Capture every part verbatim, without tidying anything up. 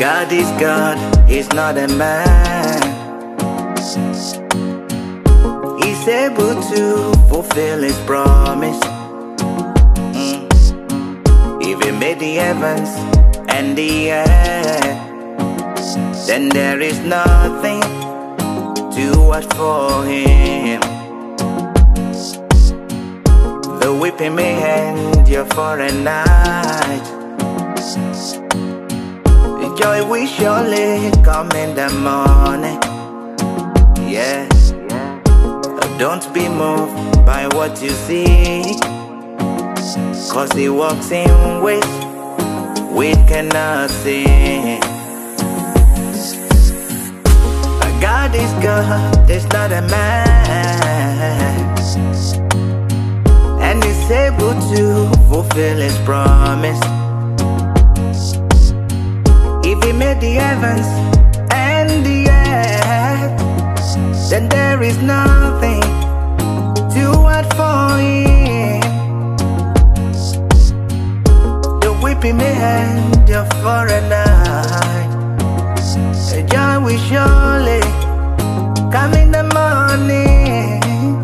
God is God, He's not a man. He's able to fulfill His promise. Mm. If He made the heavens and the earth, then there is nothing too hard for Him. The whipping may endure for a night, the joy will surely come in the morning. Yeah, don't be moved by what you see, cause He walks in ways we cannot see. God is God, there's not a man, and He's able to fulfill His promise. If He made the heavens and the earth, then there is nothing too hard for Him. The whipping may endure for a night, the joy will surely come in the morning.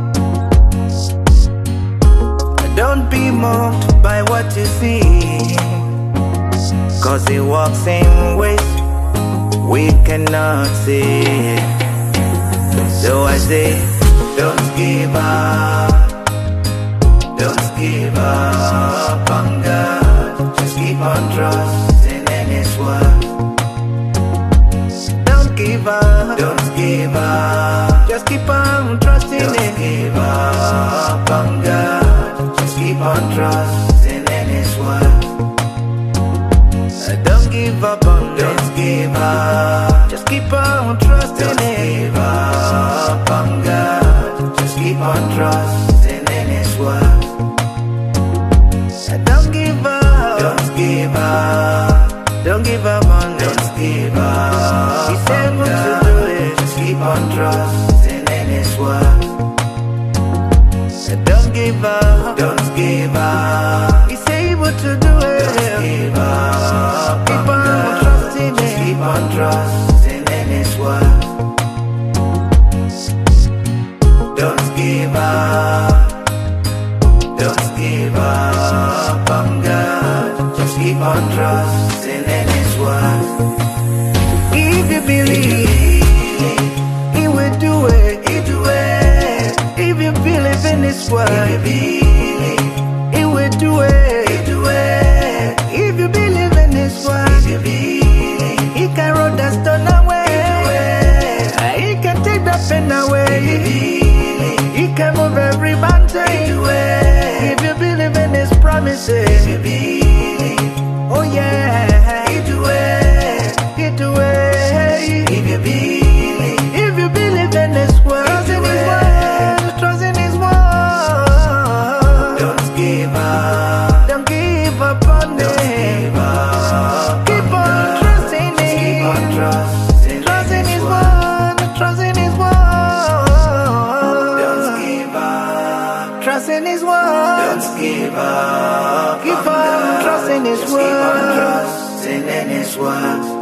Don't be moved by what you see, cause He walks in ways we cannot see. So I say, don't give up, don't give up on God. Just keep on trusting in His word. Don't give up, don't give up, just keep on trusting in Him. Don't give up on God, just keep on trusting in His word. Don't give up on Him, don't give up, just keep on trusting in Him. Don't give up on God, just keep on trusting in His word. Don't give up, don't give up, don't give up on Him, don't give up. He's able to do it, just keep on trusting in His word. Don't give up, don't give up. He's able to do it. Don't give up. Keep on trusting Him. Keep on trusting in His word. Don't give up. Don't give up on God. Just keep on trusting in His word. If you believe, He will do it. He do it. If you believe in His word, if you believe, He will do it. He do it. If you believe in His word, if you believe, He can roll the stone away. He do it. He can take the pain away. If you believe, He can move every mountain. He do it. If you believe in His promises, if you believe, oh yeah, He do it. He do it. If you believe, if you believe in His word, trust in His word, trust in His word. Don't give up, don't give up on Him. Keep on trusting Him, keep on trusting, trust in His word, trust in His word. Don't give up, trust in His word. Don't give up, keep on trusting His word, keep on trusting in His word.